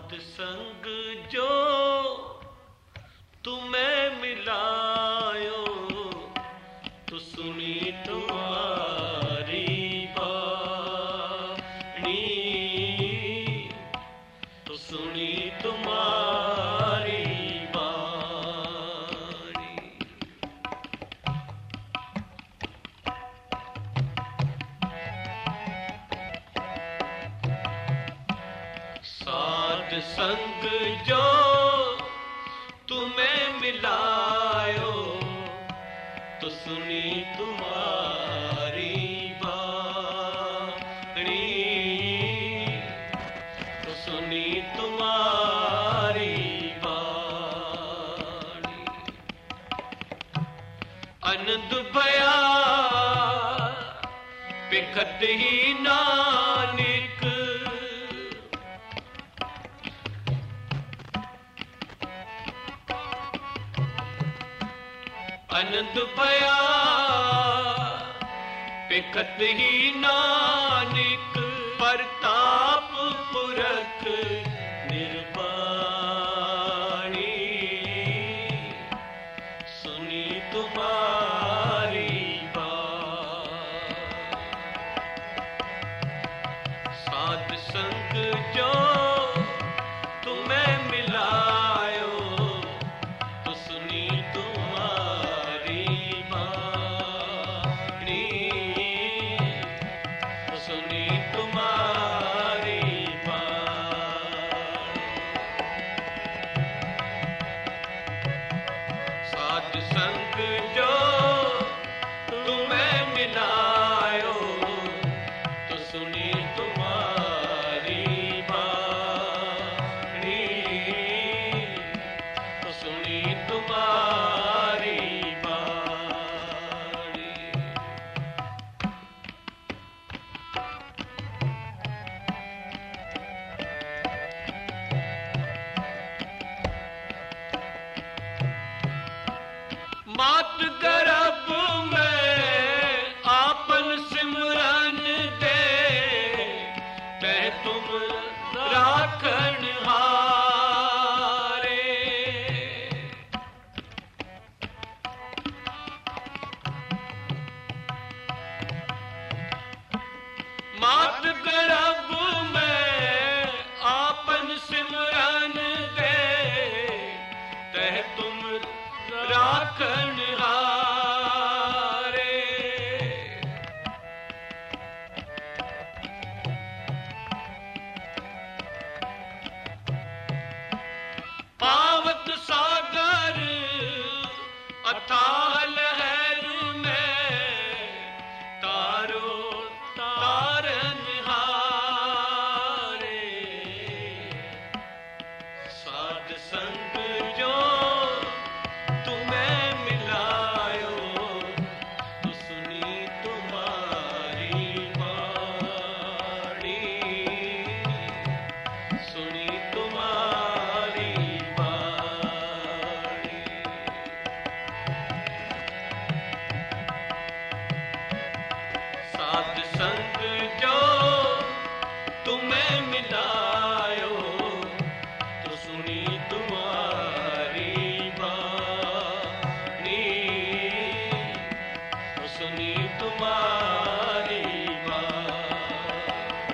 संग जो तुम्हें मिलायो, तो सुनी तुम्हारी वाणी, तो सुनी तुम्हारी वाणी। साध संग जो तुम्हें मिलायो, तो सुनी तुम्हारी वाणी, तो सुनी तुम्हारी वाणी। आनंद भया बिखत ही नानक, आनंद भया बिखत ही नानक, परताप पुरख निर्वाणी, सुनी तुम्हारी बात। साध संग जो तुम्हें मिलायो, तो सुनी तुम्हारी वाणी, तो सुनी तुम्हारी वाणी। साध संग जो तुम्हें मिलायो, तो सुनी तुम्हारी वाणी, तो सुनी तुम्हारी वाणी। मात गर्भ में आपन सिमरन दे, तह तुम राखण हारे। मात गर्भ में आपन सिमरन दे, तह तुम राखण हारे। पावत सागर अथाह लहर में, तारो तारन हारे। साध संग जो तुम्हें मिलायो, तो सुनी तुम्हारी वाणी, सुनी तुम्हारी वाणी। साध संग जो तुम्हें मिलायो, तो सुनी तुम्हारी वाणी, तो सुनी तुम्हारी वाणी।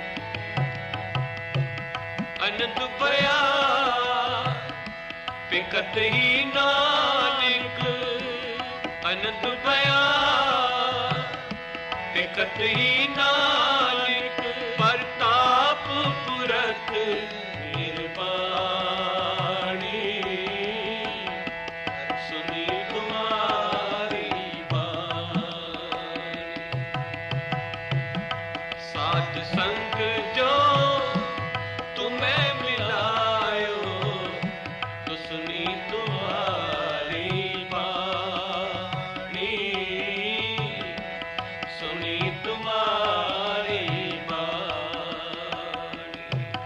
अनंत भया बिखत ही नानक, अनंत भया बिखत ही नानक, परताप पुरख निर्वाणी, सुनी तुम्हारी वाणी। साध संग जो तुम्हें मिलायो, तो सुनी तुम्हारी वाणी, सुनी तुम्हारी वाणी।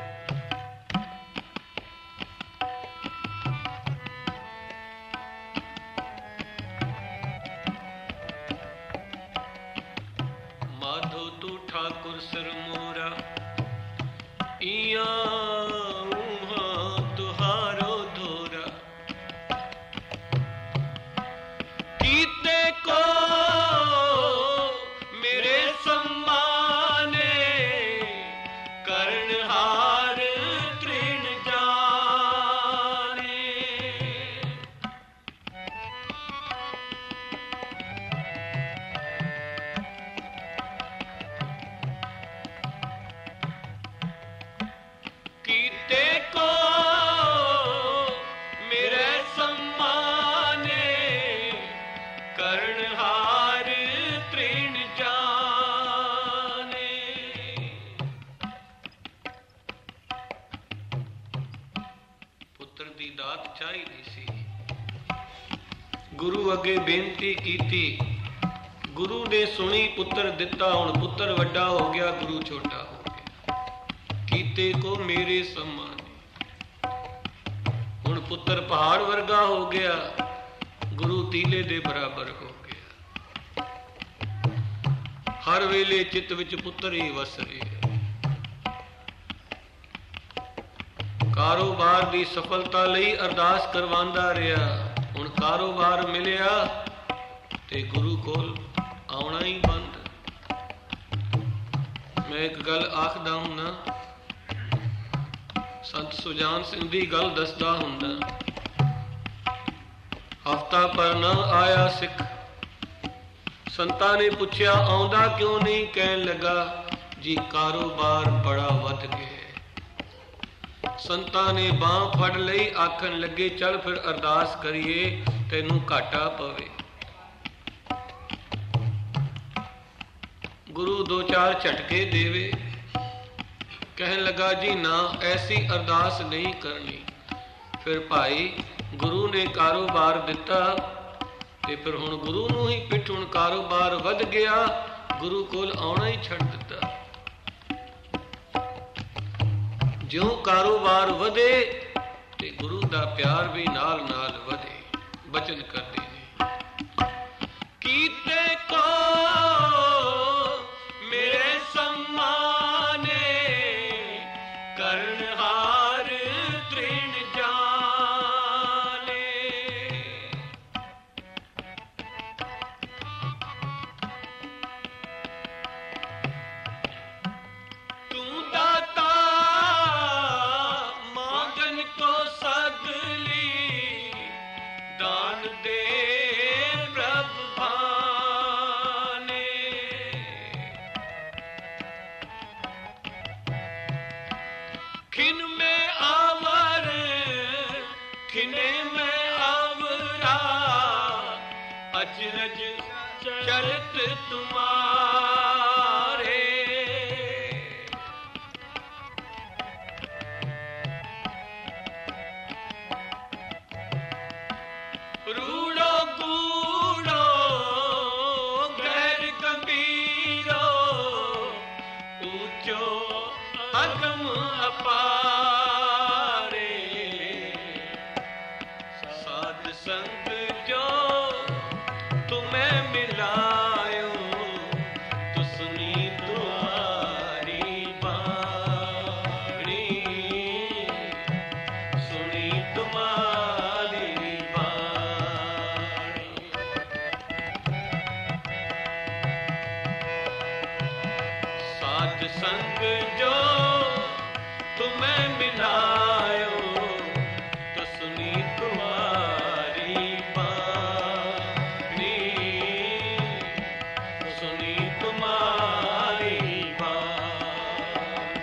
माधो तू ठाकुर सिर मोरा इया ਦੀ ਦਾਤ ਚਾਹੀਦੀ ਸੀ। ਗੁਰੂ ਅੱਗੇ ਬੇਨਤੀ ਕੀਤੀ, ਗੁਰੂ ਨੇ ਸੁਣੀ, ਪੁੱਤਰ ਦਿੱਤਾ। ਹੁਣ ਪੁੱਤਰ ਵੱਡਾ ਹੋ ਗਿਆ, ਗੁਰੂ ਛੋਟਾ ਹੋ ਗਿਆ। ਕੀਤੇ ਕੋ ਮੇਰੇ ਸਮਾਨ, ਹੁਣ ਪੁੱਤਰ ਪਹਾੜ ਵਰਗਾ ਹੋ ਗਿਆ, ਗੁਰੂ ਤੀਲੇ ਦੇ ਬਰਾਬਰ ਹੋ ਗਿਆ। ਹਰ ਵੇਲੇ ਚਿੱਤ ਵਿੱਚ ਪੁੱਤਰ ਹੀ ਵਸ ਰਿਹਾ। ਕਾਰੋਬਾਰ ਦੀ ਸਫਲਤਾ ਲਈ ਅਰਦਾਸ ਕਰਵਾਉਂਦਾ ਰਿਹਾ। ਹੁਣ ਕਾਰੋਬਾਰ ਮਿਲਿਆ ਤੇ ਗੁਰੂ ਕੋਲ ਆਉਣਾ ਹੀ ਬੰਦ। ਮੈਂ ਇੱਕ ਗੱਲ ਆਖਦਾ ਹੁੰਦਾ, ਸੰਤ ਸੁਜਾਨ ਸਿੰਘ ਦੀ ਗੱਲ ਦੱਸਦਾ ਹੁੰਦਾ। ਹਫ਼ਤਾ ਪਰ ਨਾ ਆਇਆ ਸਿੱਖ, ਸੰਤਾਂ ਨੇ ਪੁੱਛਿਆ ਆਉਂਦਾ ਕਿਉਂ ਨਹੀਂ? ਕਹਿਣ ਲੱਗਾ ਜੀ ਕਾਰੋਬਾਰ ਬੜਾ ਵੱਧ ਗਿਆ। ਸੰਤਾਂ ਨੇ ਬਾਂਹ ਫੜ ਲਈ, ਆਖਣ ਲੱਗੇ ਚੱਲ ਫਿਰ ਅਰਦਾਸ ਕਰੀਏ, ਤੈਨੂੰ ਘਾਟਾ ਪਵੇ। ਗੁਰੂ ਦੋ ਚਾਰ ਝਟਕੇ ਦੇਵੇ। ਕਹਿਣ ਲੱਗਾ ਜੀ ਨਾ, ਐਸੀ ਅਰਦਾਸ ਨਹੀਂ ਕਰਨੀ। ਫਿਰ ਭਾਈ ਗੁਰੂ ਨੇ ਕਾਰੋਬਾਰ ਦਿੱਤਾ ਤੇ ਫਿਰ ਹੁਣ ਗੁਰੂ ਨੂੰ ਹੀ ਪਿੱਠ, ਹੁਣ ਕਾਰੋਬਾਰ ਵੱਧ ਗਿਆ, ਗੁਰੂ ਕੋਲ ਆਉਣਾ ਹੀ ਛੱਡ ਦਿੱਤਾ। ਜਿਉਂ ਕਾਰੋਬਾਰ ਵਧੇ ਤੇ ਗੁਰੂ ਦਾ ਪਿਆਰ ਵੀ ਨਾਲ ਨਾਲ ਵਧੇ। ਬਚਨ ਕਰਦੇ ਨੇ, ਕੀਤੇ ਕੋ ਮੇਰੇ ਸਮਾਨੇ, ਕਰਨਹਾਰ ਤ੍ਰਿਣ ਜਾਣੇ। ਤੂੰ ਦਾਤਾ ਮਾਂਗਨ ਕੋ ਸਗਲੀ, ਦਾਨ ਦੇ ਪ੍ਰਭ ਭਾਨੇ। खिन में आवर, खिने में आवरा, अचरज चरत तुम्हारे। रूड़ो गूड़ो गैर गंभीरो, ऊंचो अगम अपारे। साध संग जो तुम्हें मिलायो, तो सुनी तुम्हारी बाणी, सुनी तुम्हारी बाणी। साध संग जो तुम्हें मिलायो, तो सुनी तुम्हारी बाणी, सुनी तुम्हारी बाणी।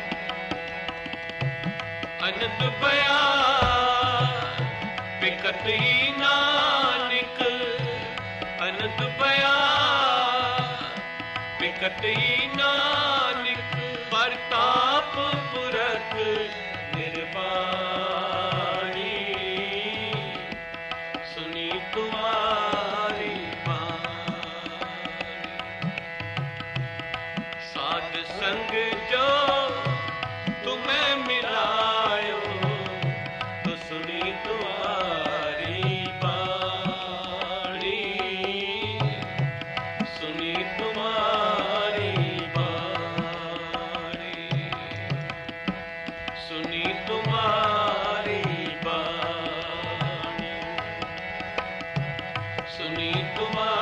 अनंत बयान बिकट ही नानक, अनंत बयान बिकट ही नानक। परताप पुरख निर्वाणी, सुनी तुम्हारी बाणी। साध संग जो तुम्हें मिलायो, तो सुनी तुम्हारी बाणी, सुनी तुम्हारी बाणी, सुनी तुम्हारी बाणी, सुनी तुम्हारी